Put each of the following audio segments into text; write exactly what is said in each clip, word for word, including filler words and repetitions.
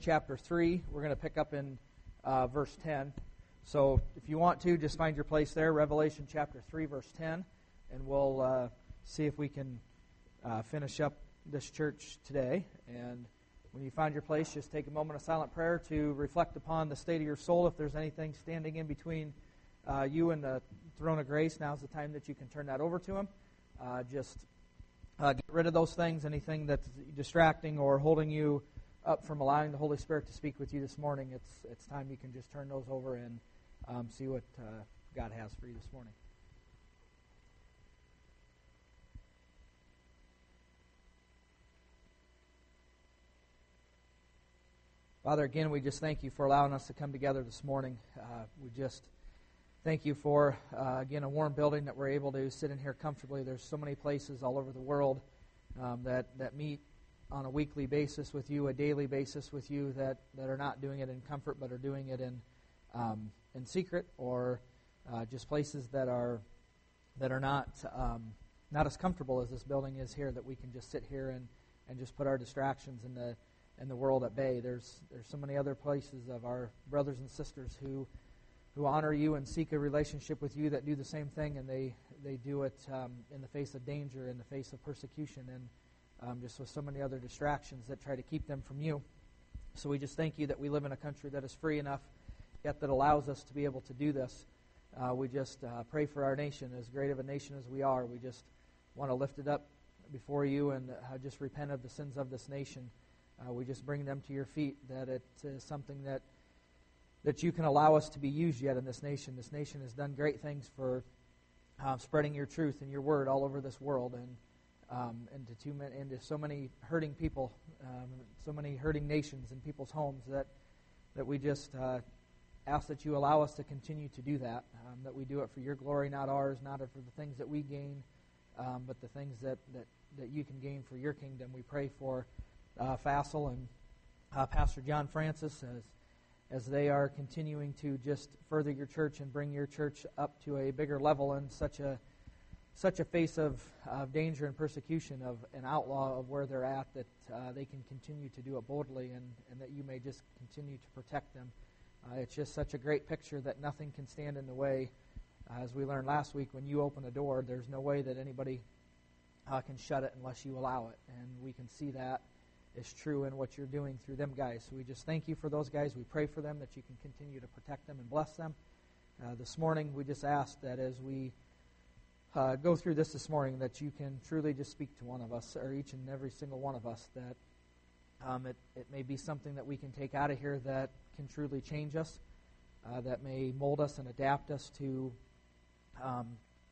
chapter three. We're going to pick up in uh, verse ten. So if you want to, just find your place there, Revelation chapter three, verse ten, and we'll uh, see if we can uh, finish up this church today. And when you find your place, just take a moment of silent prayer to reflect upon the state of your soul. If there's anything standing in between uh, you and the throne of grace, now's the time that you can turn that over to Him. Uh, just uh, get rid of those things, anything that's distracting or holding you up from allowing the Holy Spirit to speak with you this morning. It's it's time you can just turn those over and um, see what uh, God has for you this morning. Father, again, we just thank you for allowing us to come together this morning. Uh, we just thank you for, uh, again, a warm building that we're able to sit in here comfortably. There's so many places all over the world um, that, that meet on a weekly basis with you, a daily basis with you, that, that are not doing it in comfort but are doing it in um, in secret, or uh, just places that are that are not um, not as comfortable as this building is here, that we can just sit here and, and just put our distractions in the in the world at bay. There's there's so many other places of our brothers and sisters who who honor you and seek a relationship with you that do the same thing, and they, they do it um, in the face of danger, in the face of persecution, and um, just with so many other distractions that try to keep them from you. So we just thank you that we live in a country that is free enough, yet that allows us to be able to do this. Uh, we just uh, pray for our nation, as great of a nation as we are. We just want to lift it up before you and uh, just repent of the sins of this nation. Uh, we just bring them to your feet, that it is something that that you can allow us to be used yet in this nation. This nation has done great things for uh, spreading your truth and your word all over this world, and um, and to too many, and to so many hurting people, um, so many hurting nations and people's homes, that that we just uh, ask that you allow us to continue to do that, um, that we do it for your glory, not ours, not for the things that we gain, um, but the things that, that, that you can gain for your kingdom. We pray for uh, Fassel and uh, Pastor John Francis as as they are continuing to just further your church and bring your church up to a bigger level in such a such a face of, of danger and persecution, of an outlaw of where they're at, that uh, they can continue to do it boldly, and, and that you may just continue to protect them. Uh, it's just such a great picture that nothing can stand in the way. Uh, as we learned last week, when you open a door, there's no way that anybody uh, can shut it unless you allow it. And we can see that is true in what you're doing through them guys. So we just thank you for those guys. We pray for them, that you can continue to protect them and bless them. Uh, this morning, we just ask that as we uh, go through this this morning, that you can truly just speak to one of us, or each and every single one of us, that um, it, it may be something that we can take out of here that can truly change us, uh, that may mold us and adapt us to um,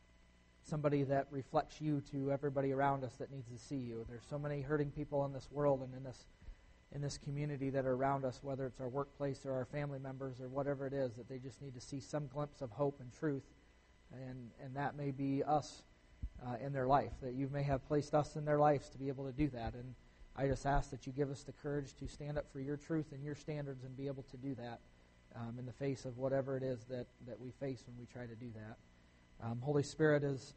somebody that reflects you to everybody around us that needs to see you. There's so many hurting people in this world and in this in this community that are around us, whether it's our workplace or our family members or whatever it is, that they just need to see some glimpse of hope and truth, and and that may be us uh, in their life, that you may have placed us in their lives to be able to do that. And I just ask that you give us the courage to stand up for your truth and your standards and be able to do that um, in the face of whatever it is that, that we face when we try to do that. Um, Holy Spirit, as,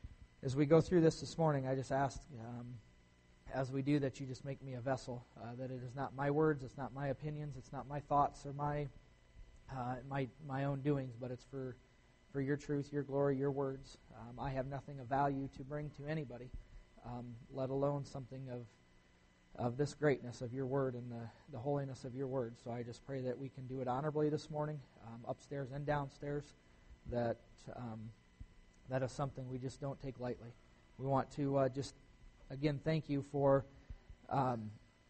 as we go through this this morning, I just ask, um, as we do, that you just make me a vessel, uh, that it is not my words, it's not my opinions, it's not my thoughts or my uh, my my own doings, but it's for, for your truth, your glory, your words. Um, I have nothing of value to bring to anybody, um, let alone something of of this greatness of your word and the, the holiness of your word. So I just pray that we can do it honorably this morning, um, upstairs and downstairs, that um, that is something we just don't take lightly. We want to uh, just, again, thank you for um,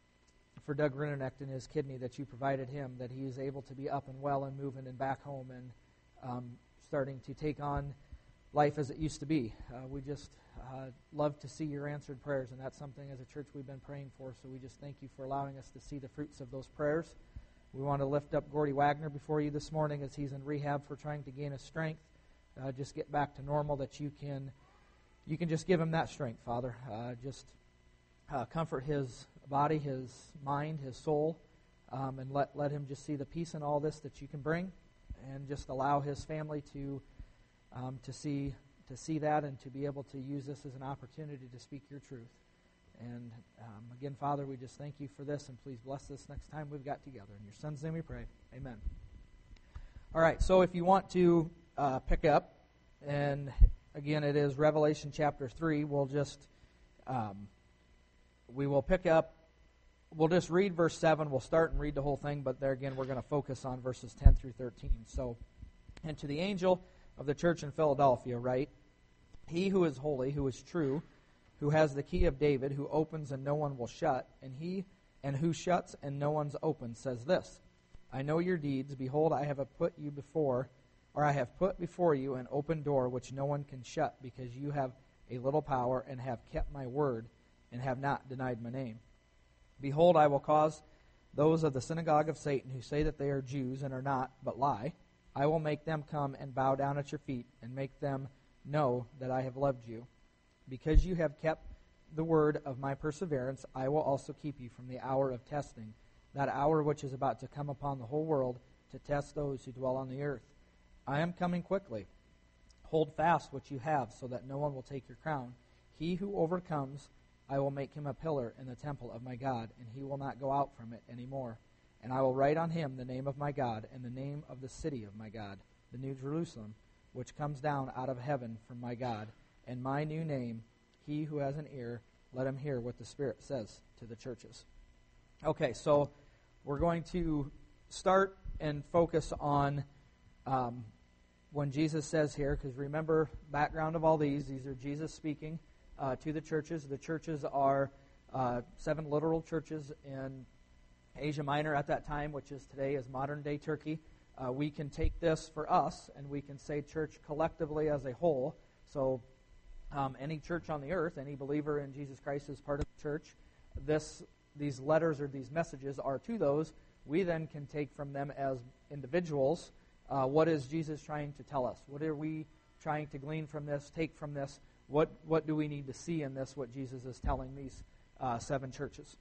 for Doug Rinnenecht and his kidney, that you provided him, that he is able to be up and well and moving and back home and um, starting to take on life as it used to be. Uh, we just uh, love to see your answered prayers, and that's something as a church we've been praying for, so we just thank you for allowing us to see the fruits of those prayers. We want to lift up Gordy Wagner before you this morning as he's in rehab for trying to gain his strength, uh, just get back to normal, that you can you can just give him that strength, Father. Uh, just uh, comfort his body, his mind, his soul, um, and let, let him just see the peace in all this that you can bring, and just allow his family to Um, to see to see that and to be able to use this as an opportunity to speak your truth. And um, again, Father, we just thank you for this, and please bless this next time we've got together. In your Son's name we pray. Amen. All right, so if you want to uh, pick up, and again, it is Revelation chapter three. We'll just, um, we will pick up, we'll just read verse seven. We'll start and read the whole thing, but there again, we're going to focus on verses ten through thirteen. So, and to the angel of the church in Philadelphia write, He who is holy, who is true, who has the key of David, who opens and no one will shut, and he and who shuts and no one's open, says this, I know your deeds. Behold, I have put you before, or I have put before you an open door which no one can shut, because you have a little power and have kept my word and have not denied my name. Behold, I will cause those of the synagogue of Satan who say that they are Jews and are not, but lie. I will make them come and bow down at your feet and make them know that I have loved you. Because you have kept the word of my perseverance, I will also keep you from the hour of testing, that hour which is about to come upon the whole world to test those who dwell on the earth. I am coming quickly. Hold fast what you have, so that no one will take your crown. He who overcomes, I will make him a pillar in the temple of my God, and he will not go out from it any more. And I will write on him the name of my God, and the name of the city of my God, the New Jerusalem, which comes down out of heaven from my God, and my new name. He who has an ear, let him hear what the Spirit says to the churches. Okay, so we're going to start and focus on um, when Jesus says here, because remember, background of all these, these are Jesus speaking uh, to the churches. The churches are uh, seven literal churches in Asia Minor at that time, which is today is modern-day Turkey. Uh, we can take this for us, and we can say church collectively as a whole. So um, any church on the earth, any believer in Jesus Christ is part of the church. This, these letters or these messages are to those. We then can take from them as individuals, uh, what is Jesus trying to tell us? What are we trying to glean from this, take from this? What, what do we need to see in this, what Jesus is telling these uh, seven churches?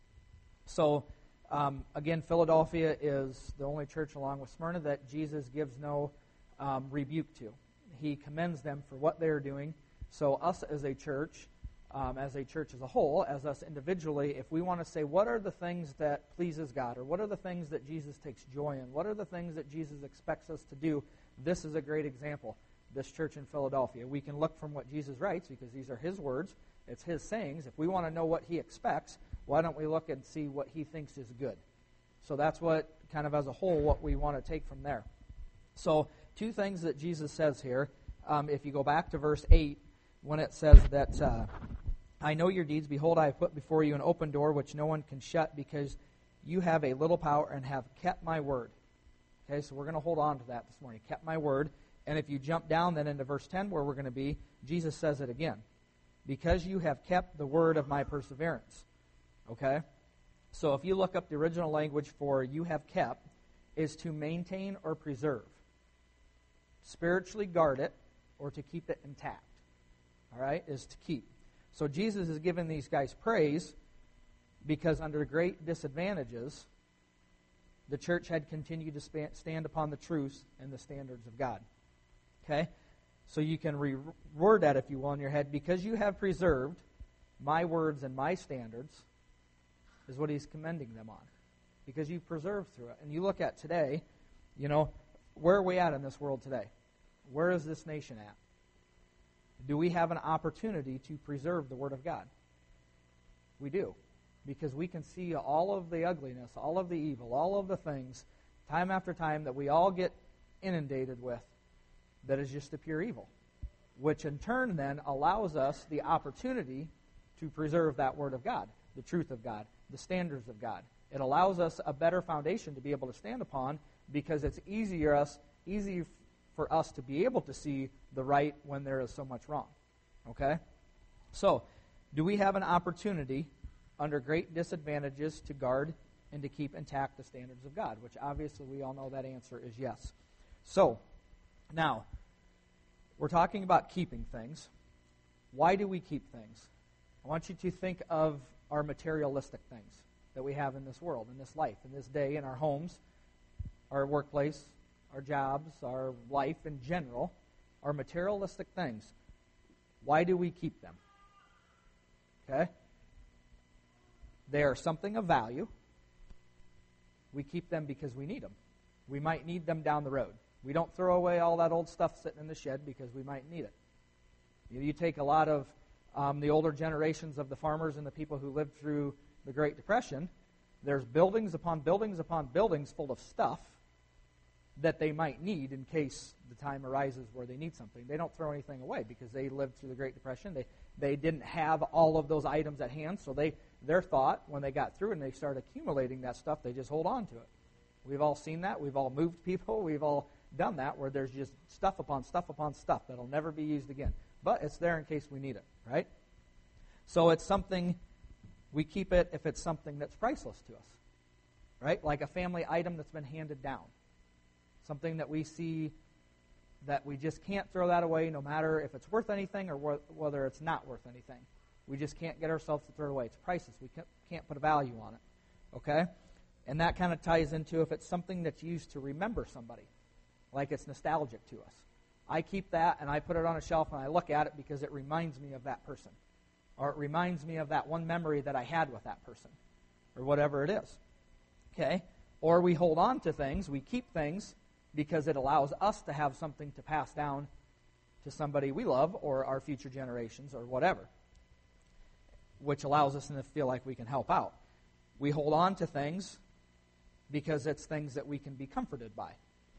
So, Um, again, Philadelphia is the only church along with Smyrna that Jesus gives no um, rebuke to. He commends them for what they are doing. So us as a church, um, as a church as a whole, as us individually, if we want to say what are the things that pleases God, or what are the things that Jesus takes joy in, what are the things that Jesus expects us to do, this is a great example, this church in Philadelphia. We can look from what Jesus writes, because these are his words, it's his sayings. If we want to know what he expects, why don't we look and see what he thinks is good? So that's what, kind of as a whole, what we want to take from there. So two things that Jesus says here. Um, if you go back to verse eight, when it says that, uh, I know your deeds. Behold, I have put before you an open door which no one can shut, because you have a little power and have kept my word. Okay, so we're going to hold on to that this morning. Kept my word. And if you jump down then into verse ten, where we're going to be, Jesus says it again. Because you have kept the word of my perseverance. Okay? So if you look up the original language for you have kept, is to maintain or preserve. Spiritually guard it, or to keep it intact. All right? Is to keep. So Jesus is giving these guys praise because under great disadvantages, the church had continued to stand upon the truths and the standards of God. Okay? So you can reword that, if you will, in your head. Because you have preserved my words and my standards, is what he's commending them on. Because you've preserved through it. And you look at today, you know, where are we at in this world today? Where is this nation at? Do we have an opportunity to preserve the Word of God? We do. Because we can see all of the ugliness, all of the evil, all of the things, time after time, that we all get inundated with, that is just the pure evil. Which in turn then allows us the opportunity to preserve that Word of God, the truth of God, the standards of God. It allows us a better foundation to be able to stand upon, because it's easier us, easy for us to be able to see the right when there is so much wrong. Okay? So, do we have an opportunity under great disadvantages to guard and to keep intact the standards of God? Which obviously we all know that answer is yes. So, now, we're talking about keeping things. Why do we keep things? I want you to think of our materialistic things that we have in this world, in this life, in this day, in our homes, our workplace, our jobs, our life in general, our materialistic things. Why do we keep them? Okay? they are something of value. We keep them because we need them. We might need them down the road. We don't throw away all that old stuff sitting in the shed because we might need it. You, you take a lot of um, the older generations of the farmers and the people who lived through the Great Depression. There's buildings upon buildings upon buildings full of stuff that they might need in case the time arises where they need something. They don't throw anything away because they lived through the Great Depression. They they didn't have all of those items at hand, so they their thought when they got through and they started accumulating that stuff, they just hold on to it. We've all seen that. We've all moved people. We've all done that where there's just stuff upon stuff upon stuff that'll never be used again. But it's there in case we need it, right? So it's something, we keep it if it's something that's priceless to us, right? Like a family item that's been handed down. Something that we see that we just can't throw that away no matter if it's worth anything or wh- whether it's not worth anything. We just can't get ourselves to throw it away. It's priceless. We can't put a value on it, okay? And that kind of ties into if it's something that's used to remember somebody, like it's nostalgic to us. I keep that and I put it on a shelf and I look at it because it reminds me of that person. Or it reminds me of that one memory that I had with that person. Or whatever it is. Okay? Or we hold on to things, we keep things because it allows us to have something to pass down to somebody we love or our future generations or whatever. Which allows us to feel like we can help out. We hold on to things because it's things that we can be comforted by.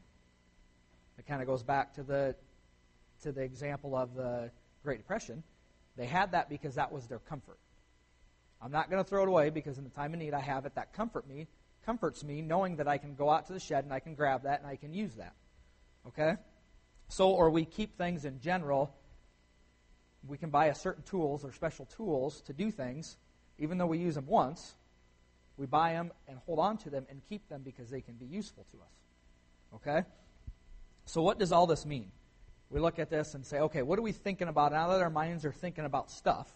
It kind of goes back to the to the example of the Great Depression. They had that because that was their comfort. I'm not going to throw it away because in the time of need I have it. That comfort me, comforts me knowing that I can go out to the shed and I can grab that and I can use that. Okay? So, or we keep things in general. We can buy a certain tools or special tools to do things. Even though we use them once, we buy them and hold on to them and keep them because they can be useful to us. Okay? So what does all this mean? We look at this and say, okay, what are we thinking about? Now that our minds are thinking about stuff,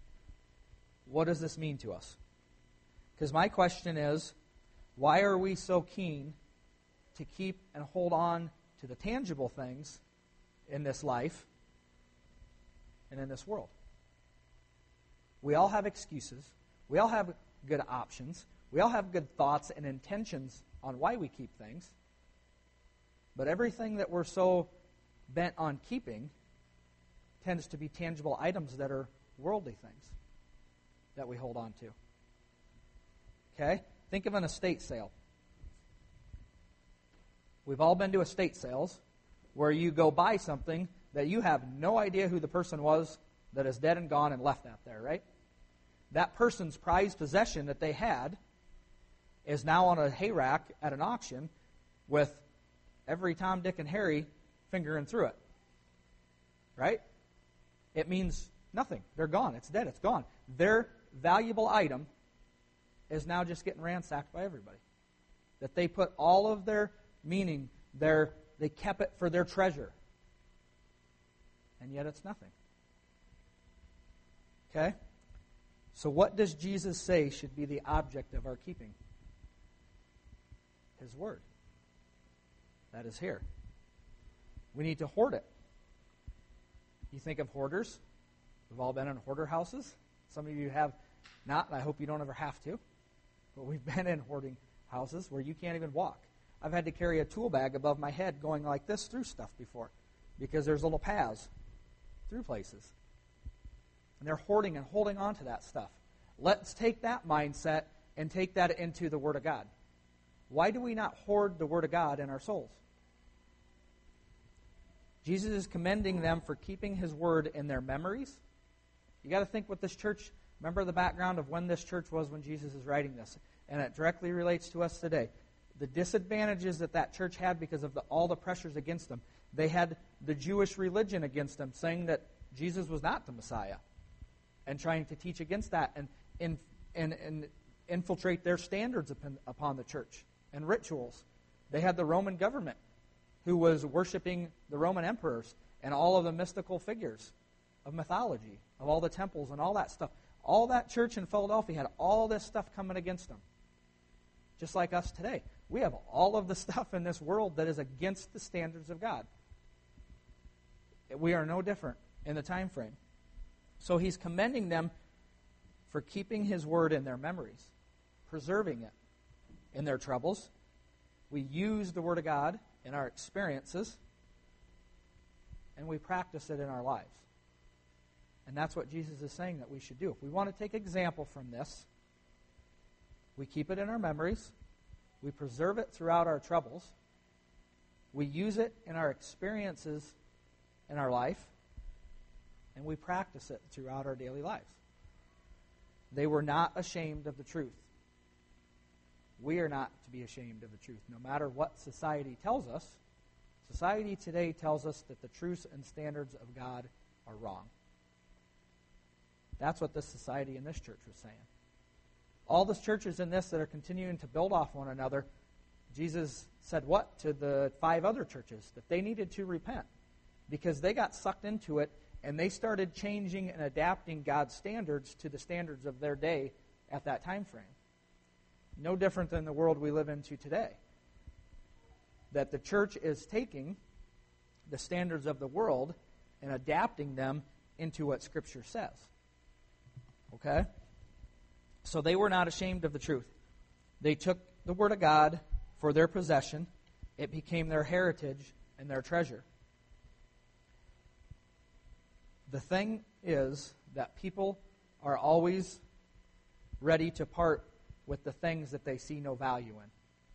what does this mean to us? Because my question is, why are we so keen to keep and hold on to the tangible things in this life and in this world? We all have excuses. We all have good options. We all have good thoughts and intentions on why we keep things. But everything that we're so bent on keeping tends to be tangible items that are worldly things that we hold on to. Okay? Think of an estate sale. We've all been to estate sales where you go buy something that you have no idea who the person was that is dead and gone and left out there, right? That person's prized possession that they had is now on a hay rack at an auction with every Tom, Dick, and Harry fingering through it. Right? It means nothing. They're gone. It's dead. It's gone. Their valuable item is now just getting ransacked by everybody. That they put all of their meaning, their they kept it for their treasure. And yet it's nothing. Okay? So what does Jesus say should be the object of our keeping? His Word. That is here. We need to hoard it. You think of hoarders. We've all been in hoarder houses. Some of you have not, and I hope you don't ever have to. But we've been in hoarding houses where you can't even walk. I've had to carry a tool bag above my head going like this through stuff before because there's little paths through places. And they're hoarding and holding on to that stuff. Let's take that mindset and take that into the Word of God. Why do we not hoard the Word of God in our souls? Jesus is commending them for keeping His Word in their memories. You got to think what this church, remember the background of when this church was when Jesus is writing this. And it directly relates to us today. The disadvantages that that church had because of the, all the pressures against them. They had the Jewish religion against them, saying that Jesus was not the Messiah. And trying to teach against that and, and, and, and infiltrate their standards upon, upon the church and rituals. They had the Roman government who was worshiping the Roman emperors and all of the mystical figures of mythology, of all the temples and all that stuff. All that church in Philadelphia had all this stuff coming against them. Just like us today. We have all of the stuff in this world that is against the standards of God. We are no different in the time frame. So he's commending them for keeping His Word in their memories, preserving it in their troubles. We use the Word of God in our experiences, and we practice it in our lives. And that's what Jesus is saying that we should do. If we want to take example from this, we keep it in our memories, we preserve it throughout our troubles, we use it in our experiences in our life, and we practice it throughout our daily lives. They were not ashamed of the truth. We are not to be ashamed of the truth. No matter what society tells us, society today tells us that the truths and standards of God are wrong. That's what this society in this church was saying. All the churches in this that are continuing to build off one another, Jesus said what to the five other churches? That they needed to repent because they got sucked into it and they started changing and adapting God's standards to the standards of their day at that time frame. No different than the world we live into today. That the church is taking the standards of the world and adapting them into what Scripture says. Okay? So they were not ashamed of the truth. They took the Word of God for their possession. It became their heritage and their treasure. The thing is that people are always ready to part with the things that they see no value in.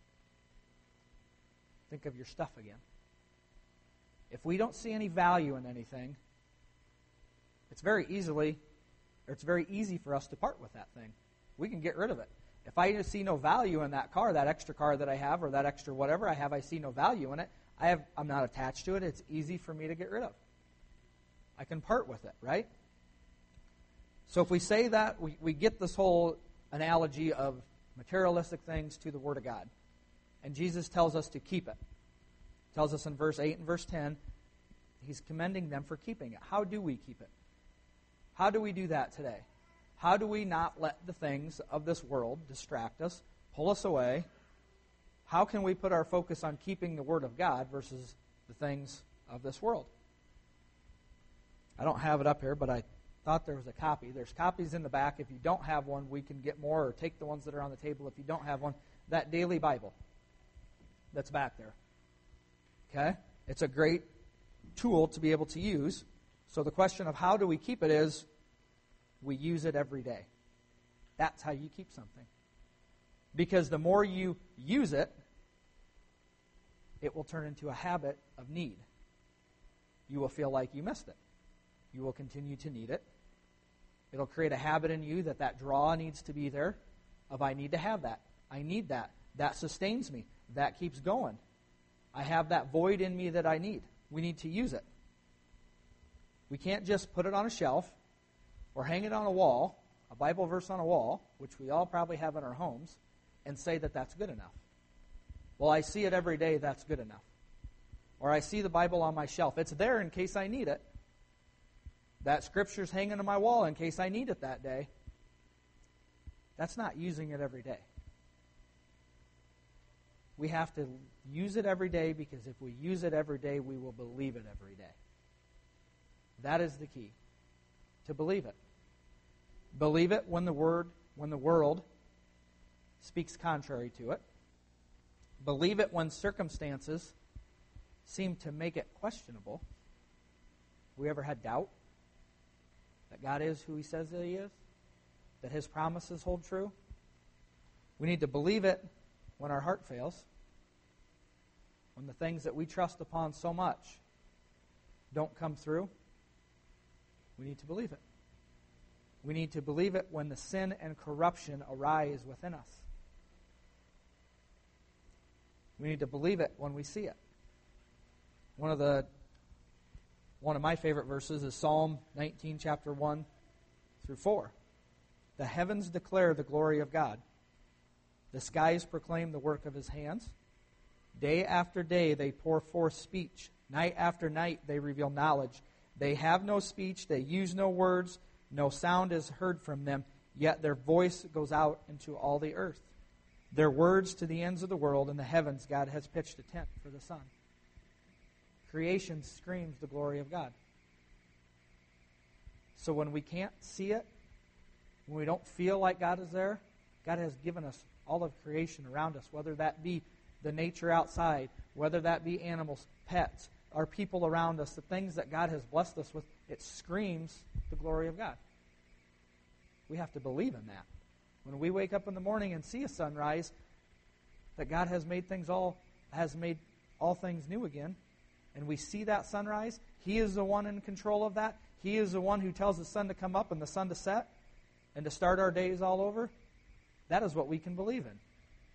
Think of your stuff again. If we don't see any value in anything, it's very easily, or it's very easy for us to part with that thing. We can get rid of it. If I see no value in that car, that extra car that I have, or that extra whatever I have, I see no value in it, I have, I'm not attached to it, it's easy for me to get rid of. I can part with it, right? So if we say that, we, we get this whole analogy of materialistic things to the Word of God. And Jesus tells us to keep it. He tells us in verse eight and verse ten, He's commending them for keeping it. How do we keep it? How do we do that today? How do we not let the things of this world distract us, pull us away? How can we put our focus on keeping the Word of God versus the things of this world? I don't have it up here, but I thought there was a copy. There's copies in the back. If you don't have one, we can get more or take the ones that are on the table. If you don't have one, that daily Bible that's back there. Okay? It's a great tool to be able to use. So the question of how do we keep it is, we use it every day. That's how you keep something. Because the more you use it, it will turn into a habit of need. You will feel like you missed it. You will continue to need it. It'll create a habit in you that that draw needs to be there, of I need to have that. I need that. That sustains me. That keeps going. I have that void in me that I need. We need to use it. We can't just put it on a shelf or hang it on a wall, a Bible verse on a wall, which we all probably have in our homes, and say that that's good enough. Well, I see it every day, that's good enough. Or I see the Bible on my shelf. It's there in case I need it. That Scripture's hanging on my wall in case I need it that day. That's not using it every day. We have to use it every day, because if we use it every day, we will believe it every day. That is the key. To believe it. Believe it when the word, when the world speaks contrary to it. Believe it when circumstances seem to make it questionable. We ever had doubt that God is who He says that He is? That His promises hold true? We need to believe it when our heart fails. When the things that we trust upon so much don't come through. We need to believe it. We need to believe it when the sin and corruption arise within us. We need to believe it when we see it. One of the one of my favorite verses is Psalm nineteen, chapter one through four. The heavens declare the glory of God. The skies proclaim the work of His hands. Day after day they pour forth speech. Night after night they reveal knowledge. They have no speech, they use no words, no sound is heard from them, yet their voice goes out into all the earth. Their words to the ends of the world, and the heavens God has pitched a tent for the sun. Creation screams the glory of God. So when we can't see it, when we don't feel like God is there, God has given us all of creation around us, whether that be the nature outside, whether that be animals, pets, our people around us, the things that God has blessed us with. It screams the glory of God. We have to believe in that. When we wake up in the morning and see a sunrise, that God has made things all has made all things new again, and we see that sunrise, He is the one in control of that. He is the one who tells the sun to come up and the sun to set and to start our days all over. That is what we can believe in.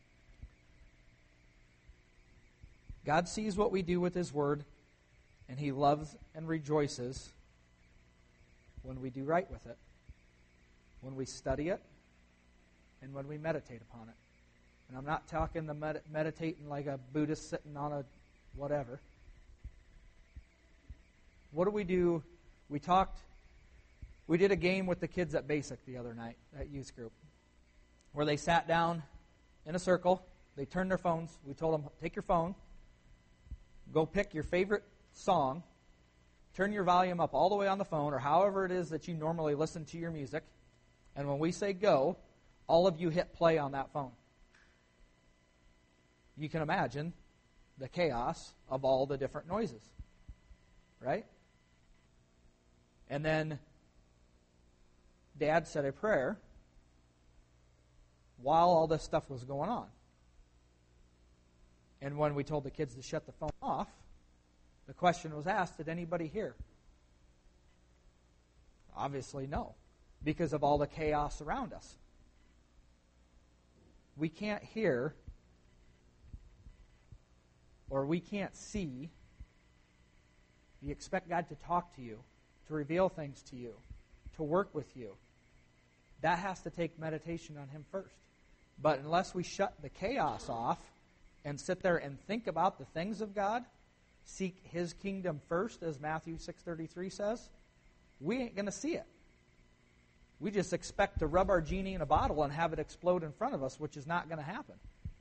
God sees what we do with His Word, and He loves and rejoices when we do right with it, when we study it, and when we meditate upon it. And I'm not talking the med- meditating like a Buddhist sitting on a whatever. What do we do? We talked, we did a game with the kids at Basic the other night, at youth group, where they sat down in a circle. They turned their phones. We told them, take your phone, go pick your favorite song, turn your volume up all the way on the phone, or however it is that you normally listen to your music, and when we say go, all of you hit play on that phone. You can imagine the chaos of all the different noises, right? And then Dad said a prayer while all this stuff was going on. And when we told the kids to shut the phone off, the question was asked, did anybody hear? Obviously no, because of all the chaos around us. We can't hear or we can't see. You expect God to talk to you, to reveal things to you, to work with you. That has to take meditation on Him first. But unless we shut the chaos off and sit there and think about the things of God, seek His kingdom first, as Matthew six thirty-three says, we ain't going to see it. We just expect to rub our genie in a bottle and have it explode in front of us, which is not going to happen.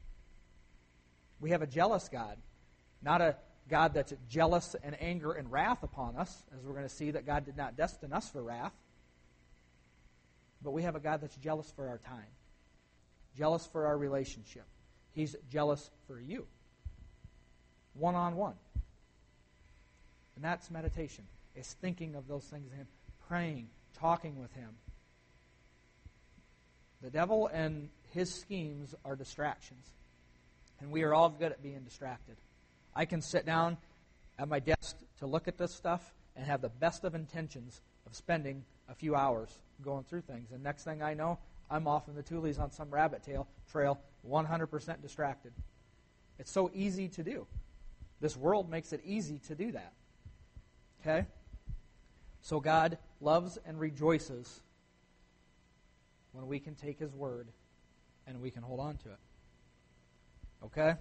We have a jealous God, not a God that's jealous and anger and wrath upon us, as we're going to see that God did not destine us for wrath. But we have a God that's jealous for our time, jealous for our relationship. He's jealous for you, one-on-one. And that's meditation. It's thinking of those things in Him, praying, talking with Him. The devil and his schemes are distractions. And we are all good at being distracted. I can sit down at my desk to look at this stuff and have the best of intentions of spending a few hours going through things. And next thing I know, I'm off in the Tules on some rabbit tail trail, one hundred percent distracted. It's so easy to do. This world makes it easy to do that. Okay? So God loves and rejoices when we can take His word and we can hold on to it. Okay?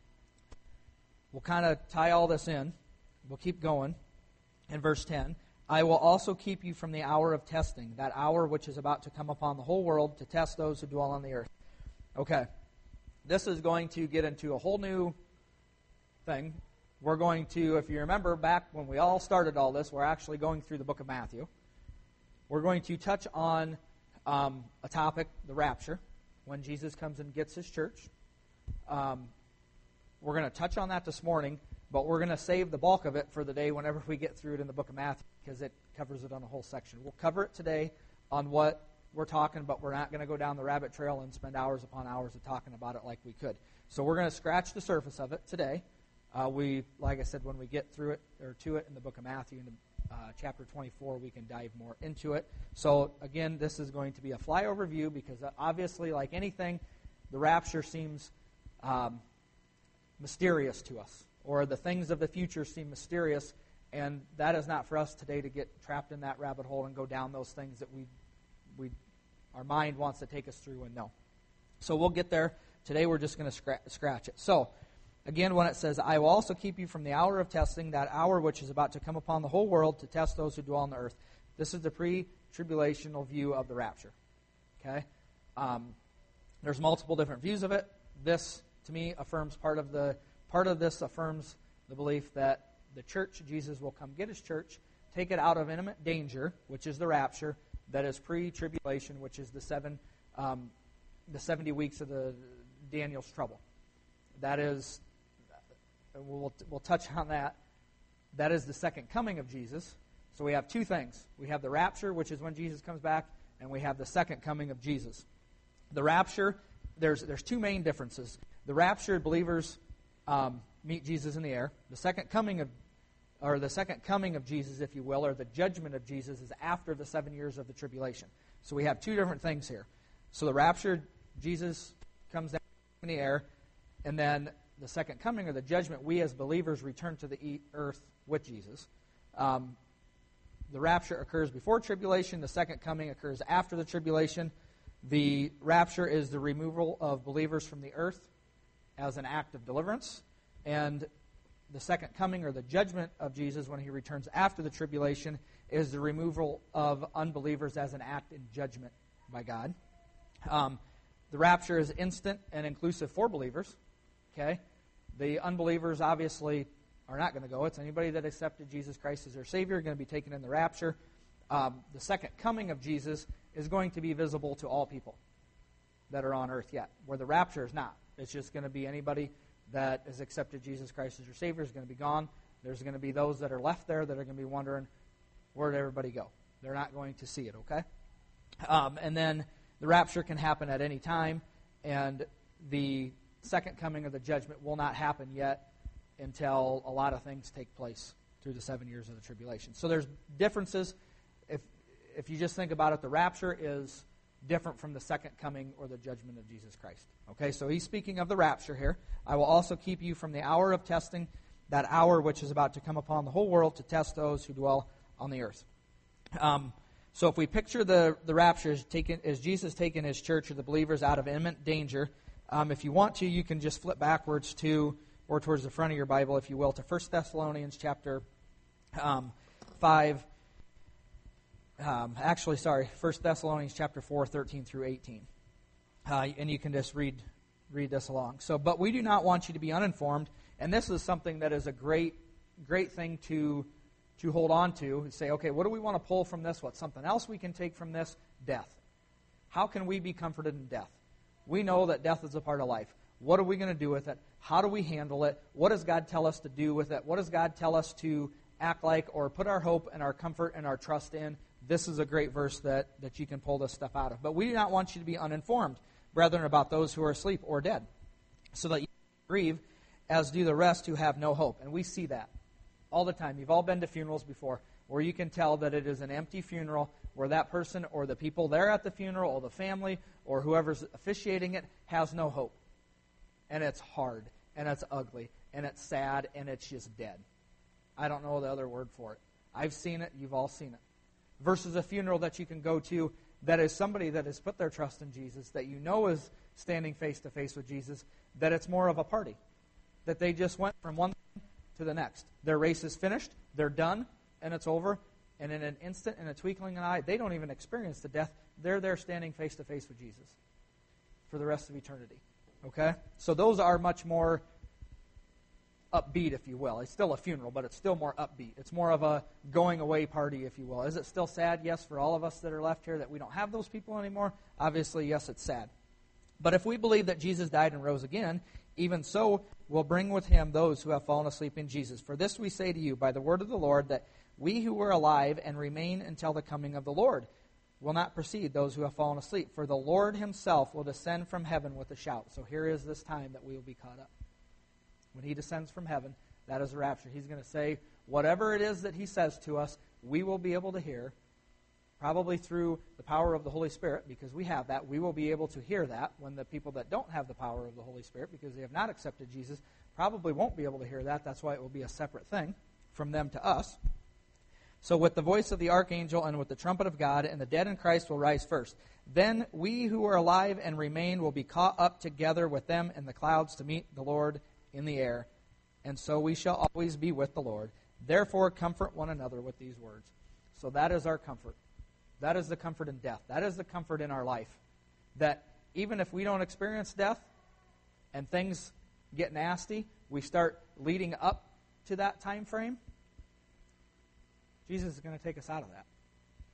We'll kind of tie all this in. We'll keep going. In verse ten, I will also keep you from the hour of testing, that hour which is about to come upon the whole world to test those who dwell on the earth. Okay. This is going to get into a whole new thing. We're going to, if you remember back when we all started all this, we're actually going through the book of Matthew. We're going to touch on um, a topic, the rapture, when Jesus comes and gets His church. Um, we're going to touch on that this morning, but we're going to save the bulk of it for the day whenever we get through it in the book of Matthew, because it covers it on a whole section. We'll cover it today on what we're talking, but we're not going to go down the rabbit trail and spend hours upon hours of talking about it like we could. So we're going to scratch the surface of it today. Uh, we, like I said, when we get through it or to it in the book of Matthew, in the, uh, chapter twenty-four, we can dive more into it. So again, this is going to be a flyover view because obviously, like anything, the rapture seems um, mysterious to us, or the things of the future seem mysterious, and that is not for us today to get trapped in that rabbit hole and go down those things that we, we, our mind wants to take us through and know. So we'll get there. Today we're just going to scratch, scratch it. So, again, when it says, I will also keep you from the hour of testing, that hour which is about to come upon the whole world to test those who dwell on the earth. This is the pre-tribulational view of the rapture. Okay? Um, there's multiple different views of it. This, to me, affirms part of the part of this affirms the belief that the church, Jesus will come get His church, take it out of imminent danger, which is the rapture, that is pre-tribulation, which is the seven, um, the seventy weeks of the Daniel's trouble. That is, we'll we'll touch on that. That is the second coming of Jesus. So we have two things. We have the rapture, which is when Jesus comes back, and we have the second coming of Jesus. The rapture, there's there's two main differences. The raptured believers um, meet Jesus in the air. The second coming of, or the second coming of Jesus, if you will, or the judgment of Jesus, is after the seven years of the tribulation. So we have two different things here. So the raptured Jesus comes down in the air, and then the second coming, or the judgment, we as believers return to the earth with Jesus. Um, the rapture occurs before tribulation. The second coming occurs after the tribulation. The rapture is the removal of believers from the earth as an act of deliverance. And the second coming, or the judgment of Jesus when he returns after the tribulation, is the removal of unbelievers as an act in judgment by God. Um, the rapture is instant and inclusive for believers. Okay? The unbelievers obviously are not going to go. It's anybody that accepted Jesus Christ as their Savior going to be taken in the rapture. Um, the second coming of Jesus is going to be visible to all people that are on earth yet, where the rapture is not. It's just going to be anybody that has accepted Jesus Christ as your Savior is going to be gone. There's going to be those that are left there that are going to be wondering, where did everybody go? They're not going to see it, okay? Um, and then the rapture can happen at any time, and the second coming of the judgment will not happen yet until a lot of things take place through the seven years of the tribulation. So there's differences. If if you just think about it, the rapture is different from the second coming or the judgment of Jesus Christ. Okay, so he's speaking of the rapture here. I will also keep you from the hour of testing, that hour which is about to come upon the whole world to test those who dwell on the earth. Um, so if we picture the, the rapture as, taken, as Jesus taking his church or the believers out of imminent danger, um, if you want to, you can just flip backwards to, or towards the front of your Bible, if you will, to First Thessalonians chapter um, five. Um, actually, sorry, First Thessalonians chapter four, thirteen through eighteen. Uh, and you can just read read this along. So, but we do not want you to be uninformed, and this is something that is a great, great thing to to hold on to and say, okay, what do we want to pull from this? What's something else we can take from this? Death. How can we be comforted in death? We know that death is a part of life. What are we going to do with it? How do we handle it? What does God tell us to do with it? What does God tell us to act like or put our hope and our comfort and our trust in? This is a great verse that, that you can pull this stuff out of. But we do not want you to be uninformed, brethren, about those who are asleep or dead, so that you grieve, as do the rest who have no hope. And we see that all the time. You've all been to funerals before, where you can tell that it is an empty funeral, where that person or the people there at the funeral or the family or whoever's officiating it has no hope. And it's hard, and it's ugly, and it's sad, and it's just dead. I don't know the other word for it. I've seen it. You've all seen it. Versus a funeral that you can go to that is somebody that has put their trust in Jesus, that you know is standing face-to-face with Jesus, that it's more of a party. That they just went from one thing to the next. Their race is finished, they're done, and it's over. And in an instant, in a twinkling of an eye, they don't even experience the death. They're there standing face-to-face with Jesus for the rest of eternity. Okay? So those are much more upbeat, if you will. It's still a funeral, but it's still more upbeat. It's more of a going-away party, if you will. Is it still sad? Yes, for all of us that are left here that we don't have those people anymore? Obviously, yes, it's sad. But if we believe that Jesus died and rose again, even so will bring with him those who have fallen asleep in Jesus. For this we say to you by the word of the Lord, that we who were alive and remain until the coming of the Lord will not precede those who have fallen asleep. For the Lord himself will descend from heaven with a shout. So here is this time that we will be caught up. When he descends from heaven, that is the rapture. He's going to say whatever it is that he says to us, we will be able to hear, probably through the power of the Holy Spirit, because we have that. We will be able to hear that when the people that don't have the power of the Holy Spirit, because they have not accepted Jesus, probably won't be able to hear that. That's why it will be a separate thing from them to us. So with the voice of the archangel and with the trumpet of God, and the dead in Christ will rise first. Then we who are alive and remain will be caught up together with them in the clouds to meet the Lord in the air, and so we shall always be with the Lord. Therefore, comfort one another with these words. So that is our comfort. That is the comfort in death. That is the comfort in our life. That even if we don't experience death and things get nasty, we start leading up to that time frame, Jesus is going to take us out of that.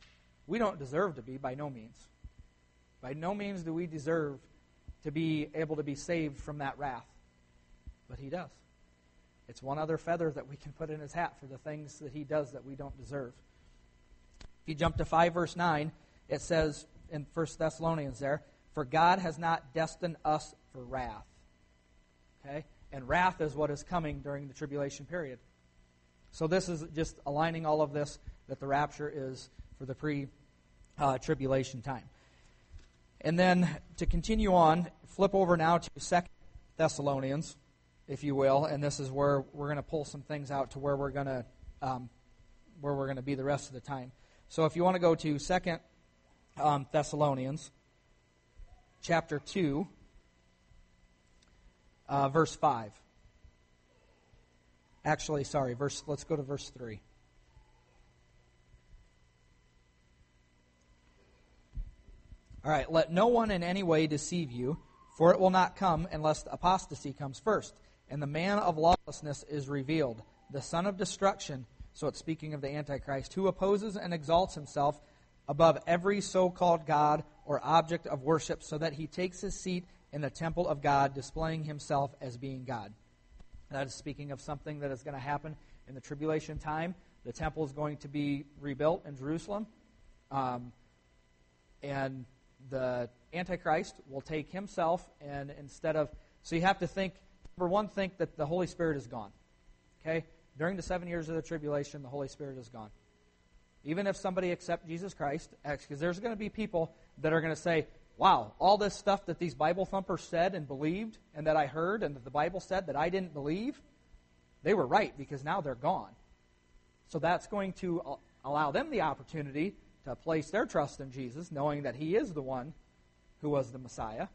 We don't deserve to be, by no means. By no means do we deserve to be able to be saved from that wrath. But he does. It's one other feather that we can put in his hat for the things that he does that we don't deserve. If you jump to five, verse nine, it says in First Thessalonians there, "For God has not destined us for wrath." Okay? And wrath is what is coming during the tribulation period. So this is just aligning all of this, that the rapture is for the pre-tribulation time. And then to continue on, flip over now to Second Thessalonians, if you will, and this is where we're going to pull some things out to where we're going to um, where we're going to be the rest of the time. So if you want to go to Second um, Thessalonians, chapter two, uh, verse five. Actually, sorry, verse. Let's go to verse three. All right, let no one in any way deceive you, for it will not come unless apostasy comes first, and the man of lawlessness is revealed, the son of destruction. So it's speaking of the Antichrist, who opposes and exalts himself above every so-called God or object of worship, so that he takes his seat in the temple of God, displaying himself as being God. That is speaking of something that is going to happen in the tribulation time. The temple is going to be rebuilt in Jerusalem, um, and the Antichrist will take himself, and instead of, so you have to think, number one, think that the Holy Spirit is gone. Okay? During the seven years of the tribulation, the Holy Spirit is gone. Even if somebody accepts Jesus Christ, because there's going to be people that are going to say, wow, all this stuff that these Bible thumpers said and believed, and that I heard, and that the Bible said that I didn't believe, they were right, because now they're gone. So that's going to allow them the opportunity to place their trust in Jesus, knowing that he is the one who was the Messiah.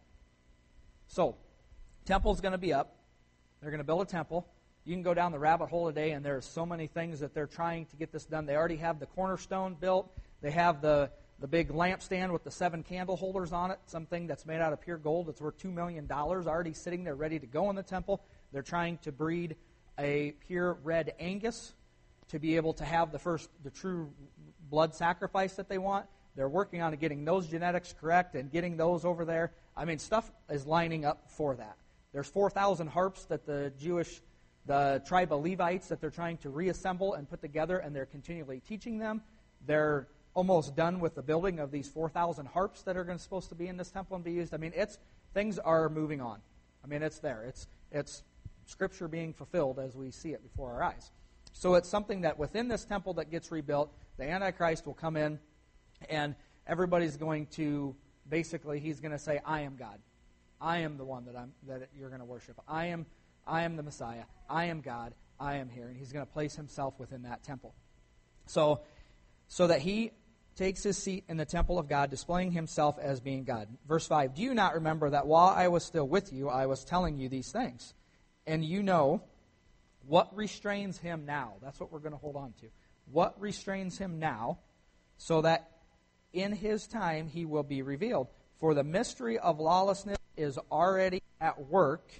So, temple's going to be up. They're going to build a temple. You can go down the rabbit hole today, and there's so many things that they're trying to get this done. They already have the cornerstone built. They have the, the big lampstand with the seven candle holders on it, something that's made out of pure gold that's worth two million dollars, already sitting there ready to go in the temple. They're trying to breed a pure red Angus to be able to have the first, the true blood sacrifice that they want. They're working on getting those genetics correct and getting those over there. I mean, stuff is lining up for that. There's four thousand harps that the Jewish, the tribe of Levites, that they're trying to reassemble and put together, and they're continually teaching them. They're almost done with the building of these four thousand harps that are going to, supposed to be in this temple and be used. I mean, it's things are moving on. I mean, it's there. It's it's Scripture being fulfilled as we see it before our eyes. So it's something that within this temple that gets rebuilt, the Antichrist will come in, and everybody's going to, basically, he's going to say, I am God. I am the one that I'm that you're going to worship. I am I am the Messiah. I am God. I am here. And he's going to place himself within that temple. So, so that he takes his seat in the temple of God, displaying himself as being God. Verse five, do you not remember that while I was still with you, I was telling you these things? And you know what restrains him now. That's what we're going to hold on to. What restrains him now, so that in his time he will be revealed. For the mystery of lawlessness is already at work.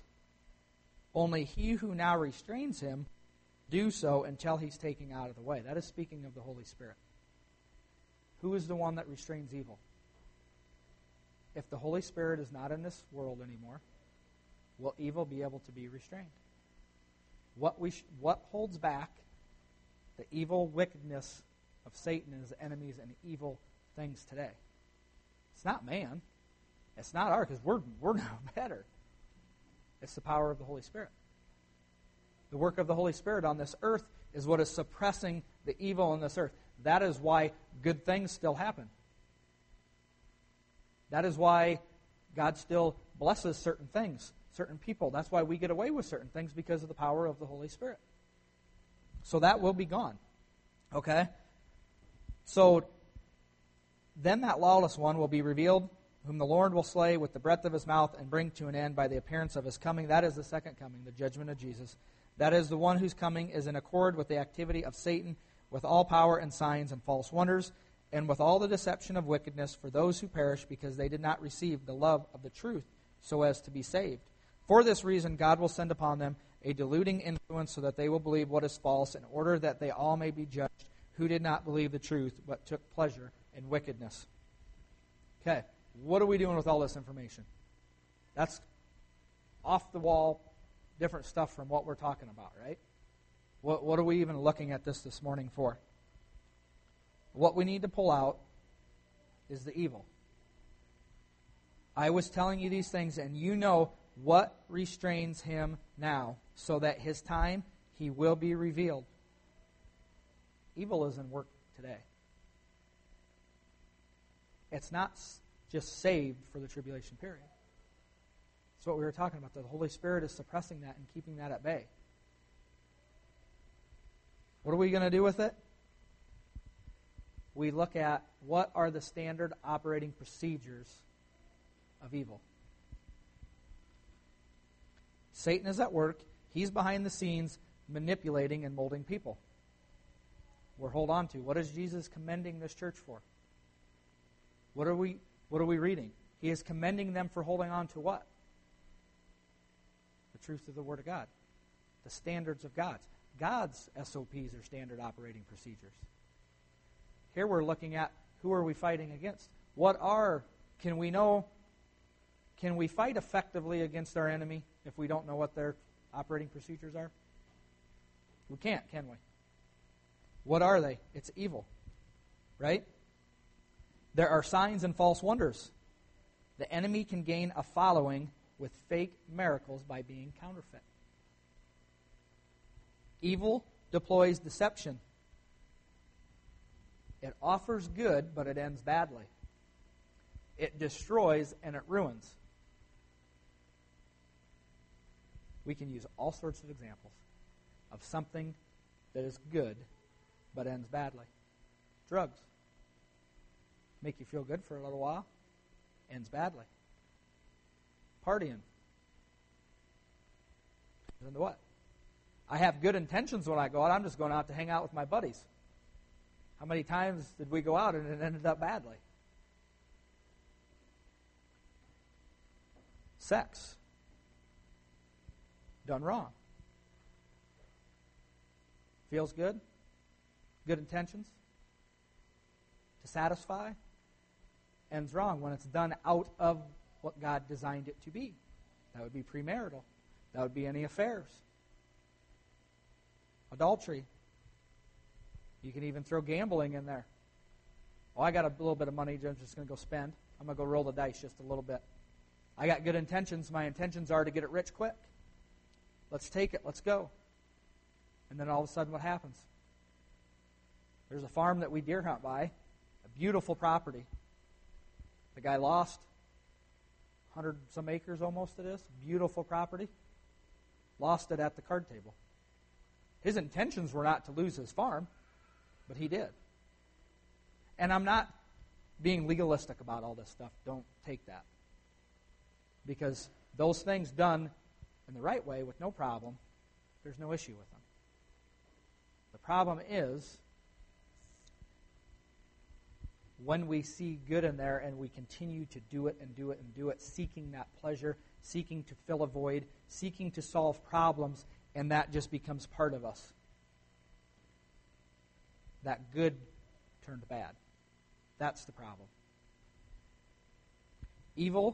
Only he who now restrains him do so until he's taken out of the way. That is speaking of the Holy Spirit. Who is the one that restrains evil? If the Holy Spirit is not in this world anymore, will evil be able to be restrained? What we sh- what holds back the evil wickedness of Satan and his enemies and evil things today? It's not man. It's not our, because we're, we're no better. It's the power of the Holy Spirit. The work of the Holy Spirit on this earth is what is suppressing the evil in this earth. That is why good things still happen. That is why God still blesses certain things, certain people. That's why we get away with certain things, because of the power of the Holy Spirit. So that will be gone. Okay? So then that lawless one will be revealed, whom the Lord will slay with the breath of his mouth and bring to an end by the appearance of his coming. That is the second coming, the judgment of Jesus. That is the one whose coming is in accord with the activity of Satan, with all power and signs and false wonders, and with all the deception of wickedness for those who perish, because they did not receive the love of the truth so as to be saved. For this reason, God will send upon them a deluding influence, so that they will believe what is false, in order that they all may be judged who did not believe the truth, but took pleasure and wickedness. Okay, what are we doing with all this information? That's off the wall, different stuff from what we're talking about, right? What, what are we even looking at this this morning for? What we need to pull out is the evil. I was telling you these things, and you know what restrains him now, so that his time he will be revealed. Evil is in work today. It's not just saved for the tribulation period. That's what we were talking about. The Holy Spirit is suppressing that and keeping that at bay. What are we going to do with it? We look at what are the standard operating procedures of evil. Satan is at work. He's behind the scenes manipulating and molding people. We're hold on to. What is Jesus commending this church for? What are we what are we reading? He is commending them for holding on to what? The truth of the Word of God. The standards of God's. God's S O Ps are standard operating procedures. Here we're looking at who are we fighting against? What are, can we know, can we fight effectively against our enemy if we don't know what their operating procedures are? We can't, can we? What are they? It's evil, right? There are signs and false wonders. The enemy can gain a following with fake miracles by being counterfeit. Evil deploys deception. It offers good, but it ends badly. It destroys and it ruins. We can use all sorts of examples of something that is good, but ends badly. Drugs. Make you feel good for a little while, ends badly. Partying. Into what? I have good intentions when I go out. I'm just going out to hang out with my buddies. How many times did we go out and it ended up badly? Sex. Done wrong. Feels good. Good intentions. To satisfy. Ends wrong when it's done out of what God designed it to be. That would be premarital. That would be any affairs. Adultery. You can even throw gambling in there. Oh, I got a little bit of money I'm just going to go spend. I'm going to go roll the dice just a little bit. I got good intentions. My intentions are to get it rich quick. Let's take it. Let's go. And then all of a sudden what happens? There's a farm that we deer hunt by. A beautiful property. The guy lost one hundred some acres almost it is. Beautiful property. Lost it at the card table. His intentions were not to lose his farm, but he did. And I'm not being legalistic about all this stuff. Don't take that. Because those things done in the right way with no problem, there's no issue with them. The problem is when we see good in there and we continue to do it and do it and do it, seeking that pleasure, seeking to fill a void, seeking to solve problems, and that just becomes part of us. That good turned bad. That's the problem. Evil